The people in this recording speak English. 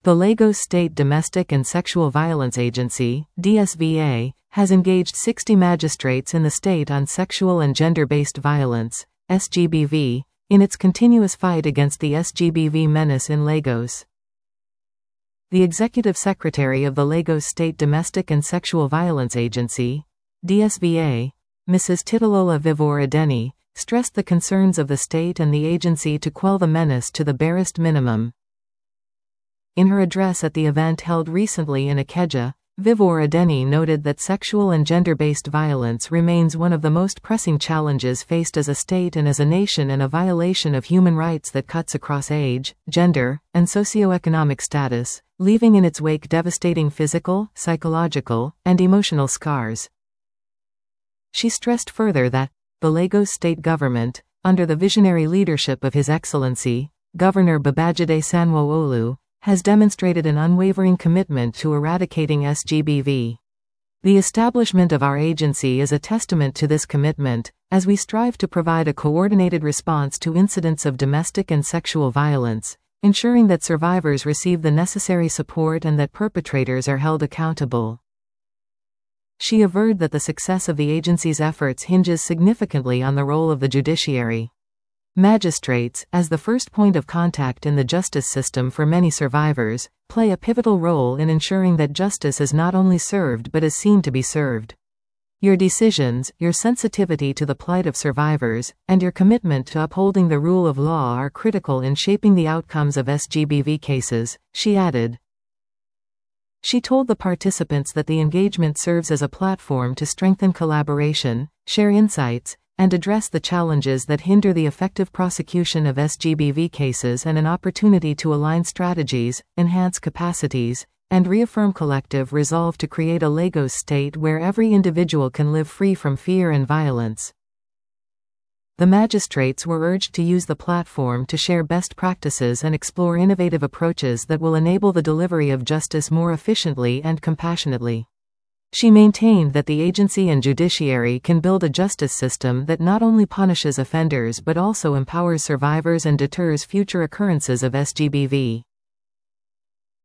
The Lagos State Domestic and Sexual Violence Agency, DSVA, has engaged 60 magistrates in the state on sexual and gender-based violence, SGBV, in its continuous fight against the SGBV menace in Lagos. The Executive Secretary of the Lagos State Domestic and Sexual Violence Agency, DSVA, Mrs. Titilola Vivor Adeni, stressed the concerns of the state and the agency to quell the menace to the barest minimum. In her address at the event held recently in Ikeja, Vivor Adeni noted that sexual and gender-based violence remains one of the most pressing challenges faced as a state and as a nation, and a violation of human rights that cuts across age, gender, and socioeconomic status, leaving in its wake devastating physical, psychological, and emotional scars. She stressed further that the Lagos state government, under the visionary leadership of His Excellency, Governor Babajide Sanwo-Olu, has demonstrated an unwavering commitment to eradicating SGBV. The establishment of our agency is a testament to this commitment, as we strive to provide a coordinated response to incidents of domestic and sexual violence, ensuring that survivors receive the necessary support and that perpetrators are held accountable. She averred that the success of the agency's efforts hinges significantly on the role of the judiciary. Magistrates, as the first point of contact in the justice system for many survivors, play a pivotal role in ensuring that justice is not only served but is seen to be served. Your decisions, your sensitivity to the plight of survivors, and your commitment to upholding the rule of law are critical in shaping the outcomes of SGBV cases, she added. She told the participants that the engagement serves as a platform to strengthen collaboration, share insights, and address the challenges that hinder the effective prosecution of SGBV cases, and an opportunity to align strategies, enhance capacities, and reaffirm collective resolve to create a Lagos state where every individual can live free from fear and violence. The magistrates were urged to use the platform to share best practices and explore innovative approaches that will enable the delivery of justice more efficiently and compassionately. She maintained that the agency and judiciary can build a justice system that not only punishes offenders but also empowers survivors and deters future occurrences of SGBV.